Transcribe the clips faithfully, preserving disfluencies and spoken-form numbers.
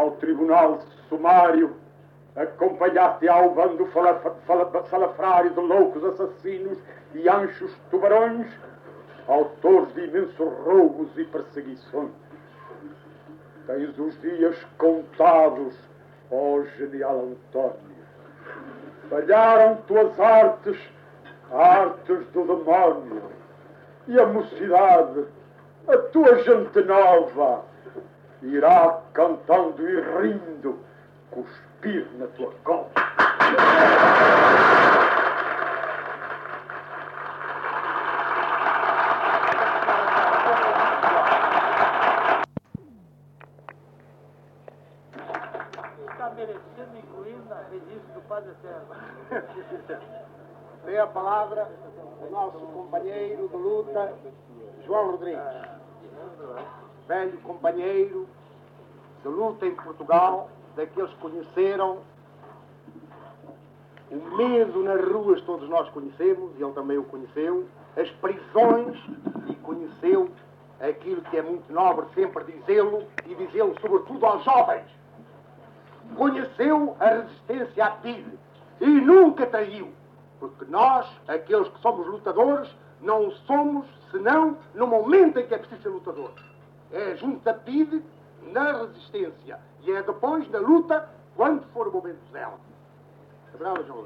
ao tribunal sumário, acompanhaste ao bando salafrário de loucos assassinos e anchos tubarões, autores de imensos roubos e perseguições. Tens os dias contados, ó genial António. Falharam tuas artes, artes do demónio, e a mocidade, a tua gente nova, irá cantando e rindo, cuspir na tua cova. Está merecendo incluir na registro do Padre César. Tem a palavra o nosso companheiro de luta, João Rodrigues. Velho companheiro de luta em Portugal, daqueles que conheceram o medo nas ruas, todos nós conhecemos, e ele também o conheceu, as prisões, e conheceu aquilo que é muito nobre sempre dizê-lo, e dizê-lo sobretudo aos jovens. Conheceu a resistência ativa e nunca traiu, porque nós, aqueles que somos lutadores, não somos senão no momento em que é preciso ser lutador. É junto da P I D, na resistência, e é depois na luta, quando for o momento dela. Obrigado, João.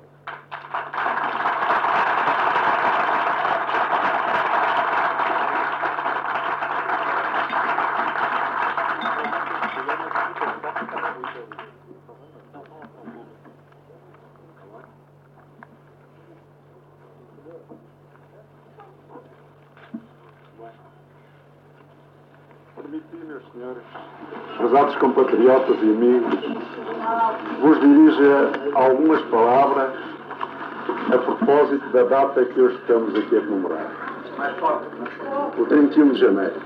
Permiti, meus senhores, prezados compatriotas e amigos, vos dirija algumas palavras a propósito da data que hoje estamos aqui a comemorar. O trinta e um de janeiro.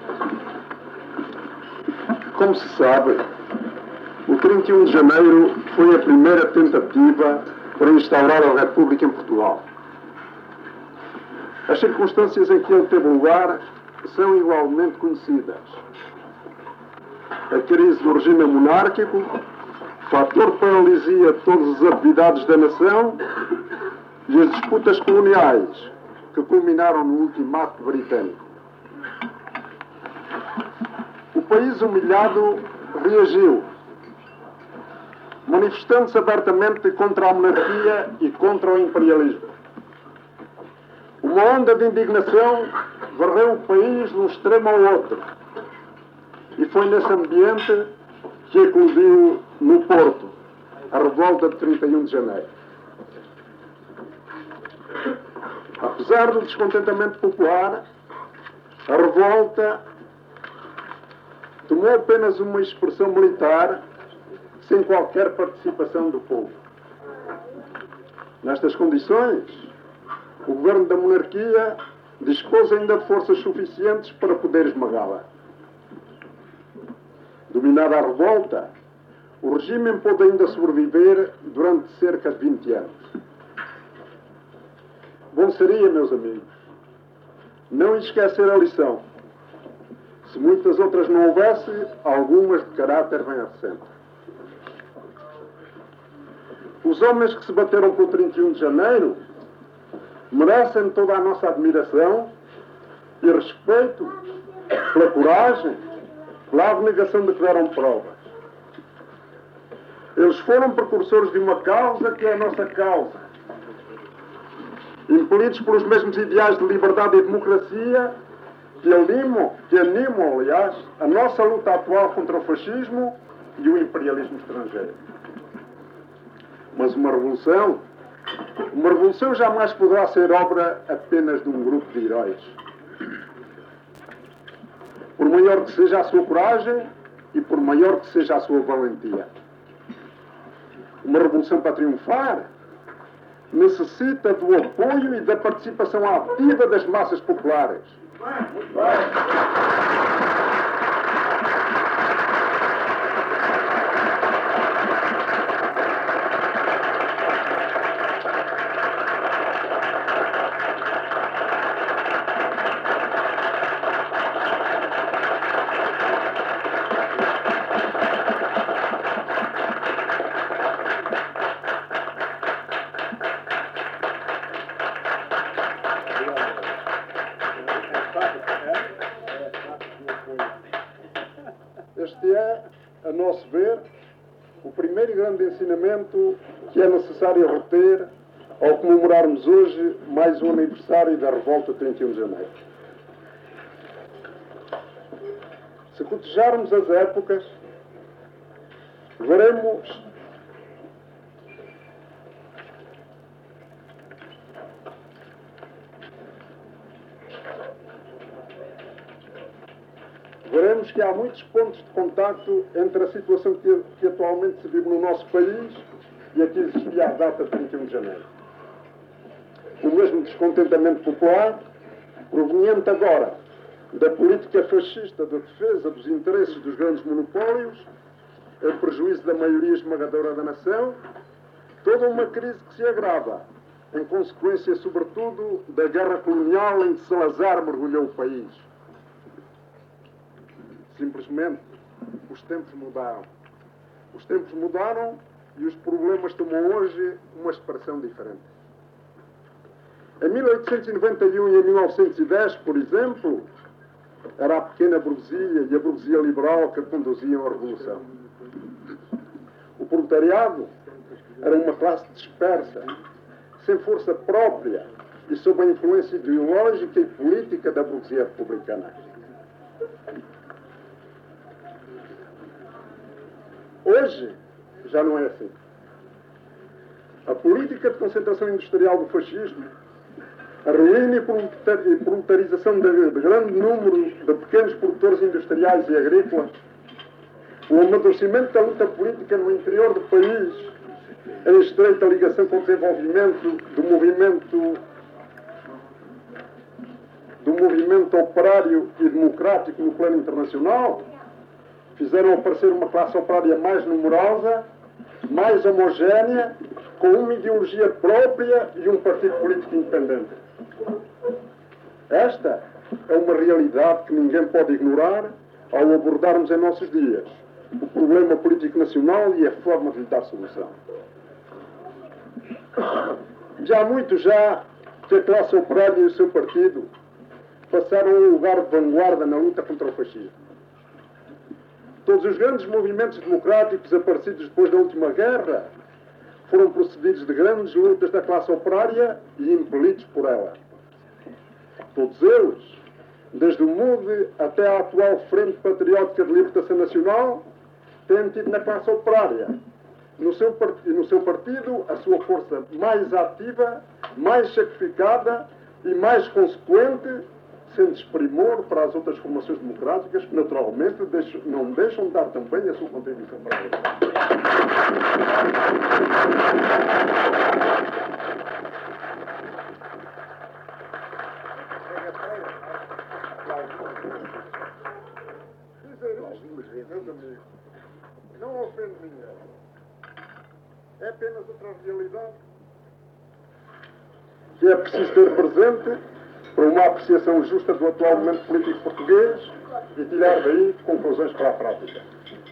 Como se sabe, o trinta e um de janeiro foi a primeira tentativa para instaurar a República em Portugal. As circunstâncias em que ele teve lugar são igualmente conhecidas. A crise do regime monárquico, fator paralisia de todas as atividades da nação, e as disputas coloniais, que culminaram no ultimato britânico. O país humilhado reagiu, manifestando-se abertamente contra a monarquia e contra o imperialismo. Uma onda de indignação varreu o país de um extremo ao outro, e foi nesse ambiente que eclodiu no Porto a revolta de trinta e um de janeiro. Apesar do descontentamento popular, a revolta tomou apenas uma expressão militar, sem qualquer participação do povo. Nestas condições, o governo da monarquia dispôs ainda de forças suficientes para poder esmagá-la. Dominada a revolta, o regime pôde ainda sobreviver durante cerca de vinte anos. Bom seria, meus amigos, não esquecer a lição. Se muitas outras não houvesse, algumas de caráter bem recente. Os homens que se bateram pelo trinta e um de janeiro merecem toda a nossa admiração e respeito pela coragem, pela abnegação de que deram provas. Eles foram precursores de uma causa que é a nossa causa. Impelidos pelos mesmos ideais de liberdade e democracia que animam, que animam, aliás, a nossa luta atual contra o fascismo e o imperialismo estrangeiro. Mas uma revolução, uma revolução jamais poderá ser obra apenas de um grupo de heróis. Por maior que seja a sua coragem e por maior que seja a sua valentia. Uma revolução para triunfar necessita do apoio e da participação ativa das massas populares. Muito bem. Este é, a nosso ver, o primeiro grande ensinamento que é necessário reter ao comemorarmos hoje mais um aniversário da Revolta de trinta e um de janeiro. Se cotejarmos as épocas, veremos veremos que há muitos pontos de contacto entre a situação que, que atualmente se vive no nosso país e a que existia à data de trinta e um de janeiro. O mesmo descontentamento popular, proveniente agora da política fascista de defesa dos interesses dos grandes monopólios, em prejuízo da maioria esmagadora da nação, toda uma crise que se agrava, em consequência, sobretudo, da guerra colonial em que Salazar mergulhou o país. Simplesmente, os tempos mudaram. Os tempos mudaram e os problemas tomam hoje uma expressão diferente. Em mil oitocentos e noventa e um e em mil novecentos e dez, por exemplo, era a pequena burguesia e a burguesia liberal que conduziam a Revolução. O proletariado era uma classe dispersa, sem força própria e sob a influência ideológica e política da burguesia republicana. Hoje, já não é assim. A política de concentração industrial do fascismo, a ruína e proletarização de grande número de pequenos produtores industriais e agrícolas, o amadurecimento da luta política no interior do país, em estreita ligação com o desenvolvimento do movimento, do movimento operário e democrático no plano internacional, fizeram aparecer uma classe operária mais numerosa, mais homogénea, com uma ideologia própria e um partido político independente. Esta é uma realidade que ninguém pode ignorar ao abordarmos em nossos dias o problema político nacional e a forma de lhe dar solução. Já há muito já que a classe operária e o seu partido passaram a um lugar de vanguarda na luta contra o fascismo. Todos os grandes movimentos democráticos aparecidos depois da última guerra foram procedidos de grandes lutas da classe operária e impelidos por ela. Todos eles, desde o M U D até à atual Frente Patriótica de Libertação Nacional, têm tido na classe operária, no seu, no seu partido, a sua força mais ativa, mais sacrificada e mais consequente, sendo desprimor para as outras formações democráticas que, naturalmente, deixam, não deixam de dar também a sua contribuição para ela. Meus amigos, não ofendo ninguém. É apenas outra realidade que é preciso ter presente para uma apreciação justa do atual momento político português e tirar daí conclusões para a prática.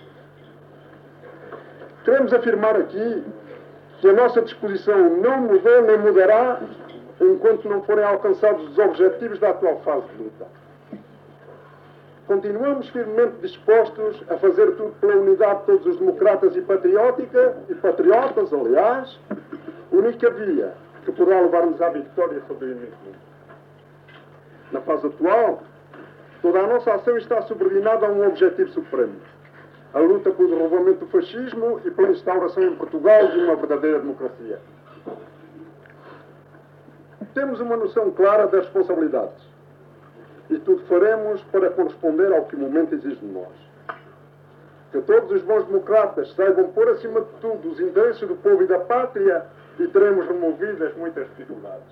Queremos afirmar aqui que a nossa disposição não mudou nem mudará enquanto não forem alcançados os objetivos da atual fase de luta. Continuamos firmemente dispostos a fazer tudo pela unidade de todos os democratas e patriótica, e patriotas, aliás, única via que poderá levar-nos à vitória sobre o inimigo. Na fase atual, toda a nossa ação está subordinada a um objetivo supremo: a luta pelo derrubamento do fascismo e pela instauração em Portugal de uma verdadeira democracia. Temos uma noção clara das responsabilidades e tudo faremos para corresponder ao que o momento exige de nós. Que todos os bons democratas saibam pôr acima de tudo os interesses do povo e da pátria e teremos removidas muitas dificuldades.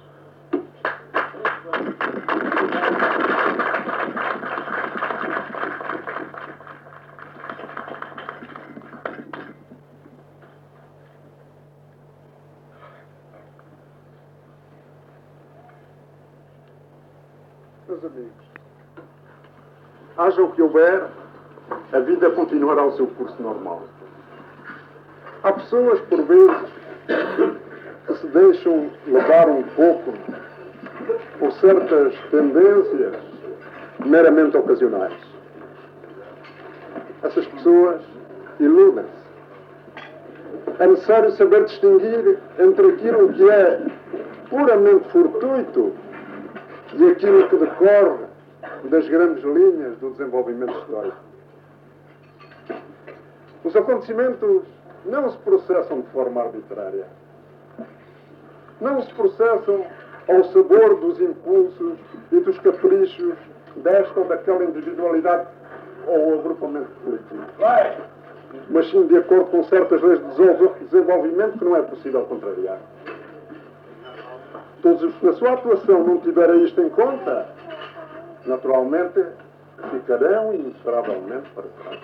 Meus amigos, haja o que houver, a vida continuará o seu curso normal. Há pessoas, por vezes, que se deixam levar um pouco por certas tendências meramente ocasionais. essas pessoas iludem-se. É necessário saber distinguir entre aquilo que é puramente fortuito e aquilo que decorre das grandes linhas do desenvolvimento histórico. Os acontecimentos não se processam de forma arbitrária. Não se processam ao sabor dos impulsos e dos caprichos desta ou daquela individualidade ou agrupamento político. Mas sim de acordo com certas leis de desenvolvimento que não é possível contrariar. Todos os que na sua atuação não tiverem isto em conta, naturalmente ficarão insuperavelmente para trás.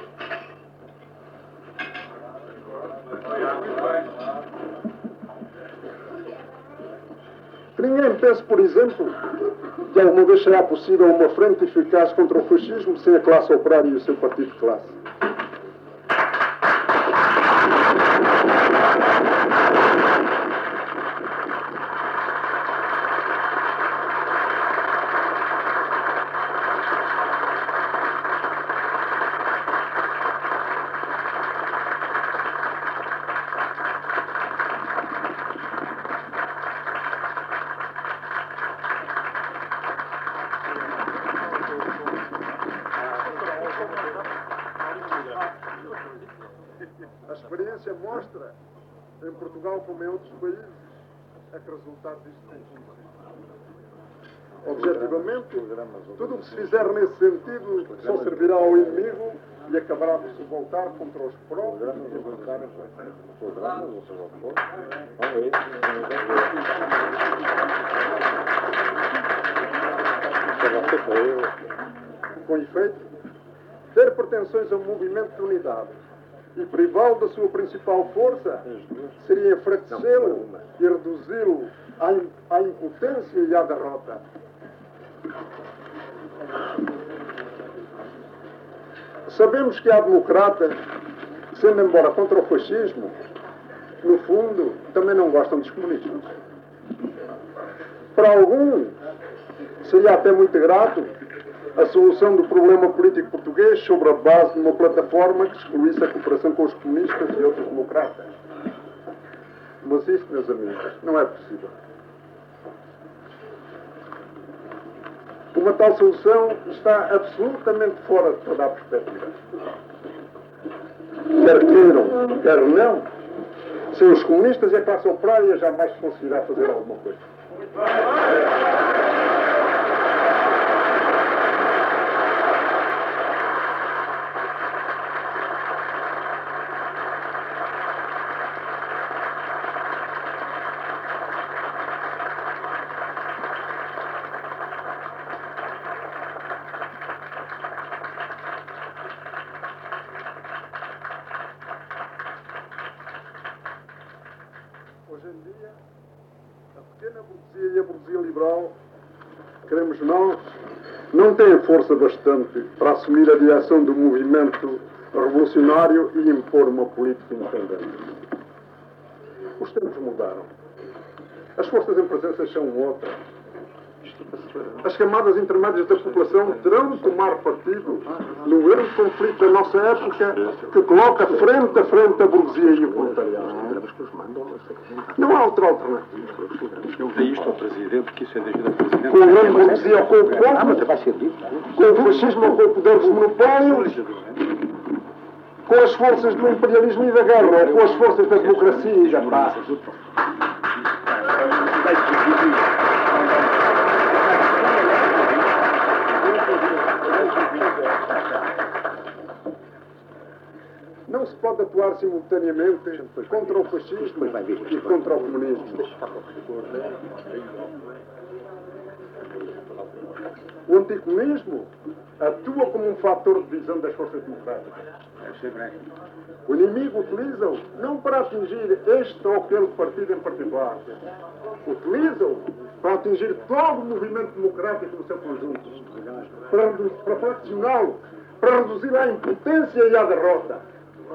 Que ninguém pense, por exemplo, que alguma vez será possível uma frente eficaz contra o fascismo sem a classe operária e o seu partido de classe. A experiência mostra, em Portugal como em outros países, é que o resultado disto tem sido. Objetivamente, tudo o que se fizer nesse sentido só servirá ao inimigo e acabará por se voltar contra os próprios. Com efeito, ter pretensões a um movimento de unidade e privá-lo da sua principal força seria enfraquecê-lo e reduzi-lo à, à impotência e à derrota. Sabemos que há democratas, sendo embora contra o fascismo, no fundo, também não gostam dos comunistas. Para alguns, seria até muito grato a solução do problema político português sobre a base de uma plataforma que excluísse a cooperação com os comunistas e outros democratas. Mas isso, meus amigos, não é possível. Uma tal solução está absolutamente fora de toda a perspectiva. Quer queiram, quer não, sem os comunistas e a classe operária jamais se conseguirá fazer alguma coisa. Hoje em dia, a pequena burguesia e a burguesia liberal, queremos nós, não têm força bastante para assumir a direção do movimento revolucionário e impor uma política independente. Os tempos mudaram. As forças em presença são outras. As camadas intermédias da população terão de tomar partido no grande conflito da nossa época que coloca frente a frente a burguesia e o proletariado. Não há outra alternativa. Eu vi isto ao Presidente, que isso é devido ao Presidente. Com a grande burguesia ou com o povo, com o fascismo ou com o poder dos monopólios, com as forças do imperialismo e da guerra, ou com as forças da democracia e da paz. Não se pode atuar simultaneamente contra o fascismo e contra o comunismo. O anticomunismo atua como um fator de divisão das forças democráticas. O inimigo utiliza-o não para atingir este ou aquele partido em particular. Utiliza-o para atingir todo o movimento democrático no seu conjunto. Para, para fraccioná-lo, para reduzir à impotência e à derrota.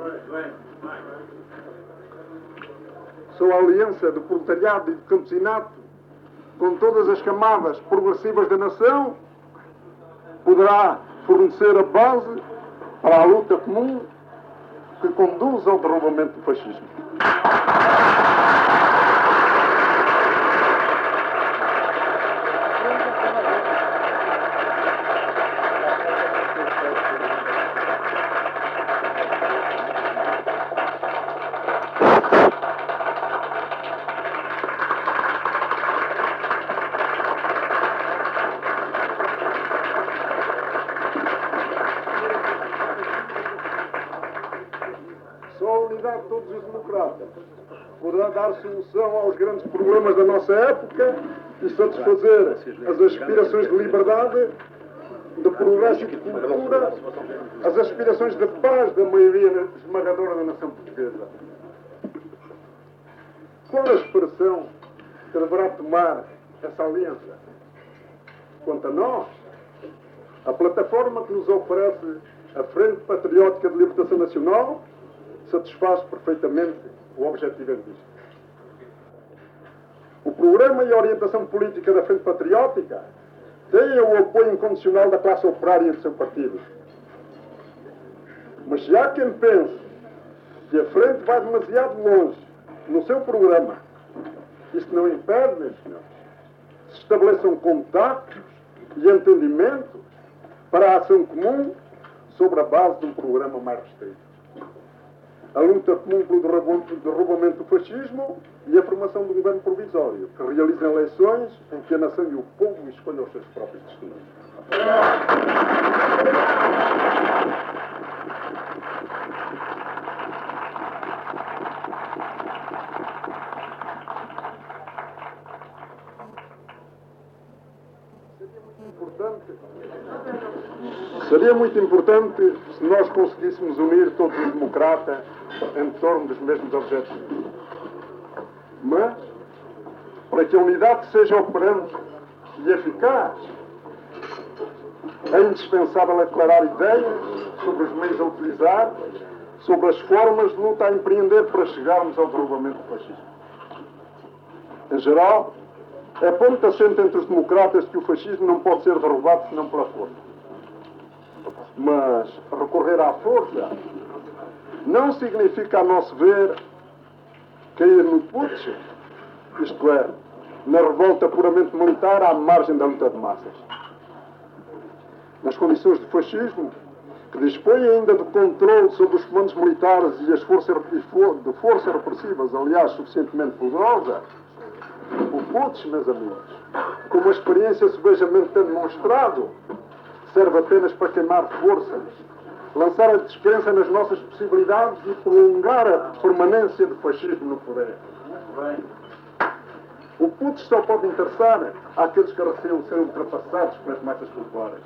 Só a aliança do proletariado e do campesinato com todas as camadas progressivas da nação poderá fornecer a base para a luta comum que conduz ao derrubamento do fascismo. Só a unidade de todos os democratas poderá dar solução aos grandes problemas da nossa época e satisfazer as aspirações de liberdade, de progresso e de cultura, as aspirações de paz da maioria esmagadora da nação portuguesa. Qual a expressão que deverá tomar essa aliança? Quanto a nós, a plataforma que nos oferece a Frente Patriótica de Libertação Nacional satisfaz perfeitamente o objetivo em vista. O programa e a orientação política da Frente Patriótica têm o apoio incondicional da classe operária do seu partido. Mas se há quem pense que a Frente vai demasiado longe no seu programa, isto não impede, meus senhores, se estabeleçam contactos e entendimentos para a ação comum sobre a base de um programa mais restrito. A luta comum pelo derrubamento do fascismo e a formação de um governo provisório que realize eleições em que a nação e o povo escolham os seus próprios destinos. Seria muito importante se nós conseguíssemos unir todos os democratas em torno dos mesmos objetivos. Mas, para que a unidade seja operante e eficaz, é indispensável aclarar ideias sobre os meios a utilizar, sobre as formas de luta a empreender para chegarmos ao derrubamento do fascismo. Em geral, é ponto assente entre os democratas que o fascismo não pode ser derrubado senão pela força. Mas recorrer à força não significa, a nosso ver, cair no putsch, isto é, na revolta puramente militar à margem da luta de massas. Nas condições de fascismo, que dispõe ainda do controle sobre os comandos militares e as forças de forças repressivas, aliás, suficientemente poderosas, o putsch, meus amigos, como a experiência sebejamente tem demonstrado, serve apenas para queimar forças, lançar a descrença nas nossas possibilidades e prolongar a permanência do fascismo no poder. O putsch só pode interessar àqueles que receiam ser ultrapassados pelas massas populares.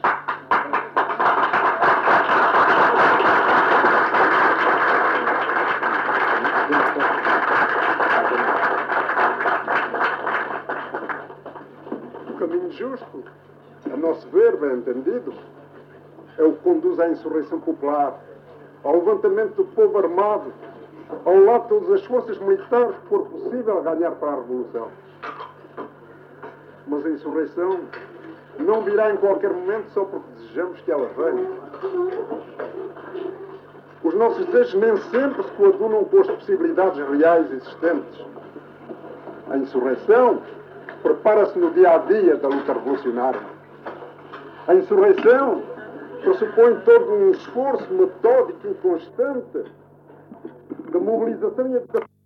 O caminho justo, a nosso ver, bem entendido, é o que conduz à insurreição popular, ao levantamento do povo armado, ao lado de todas as forças militares que for possível ganhar para a Revolução. Mas a insurreição não virá em qualquer momento só porque desejamos que ela venha. Os nossos desejos nem sempre se coadunam com as possibilidades reais existentes. A insurreição prepara-se no dia-a-dia da luta revolucionária. A insurreição pressupõe todo um esforço metódico e constante de mobilização e educação.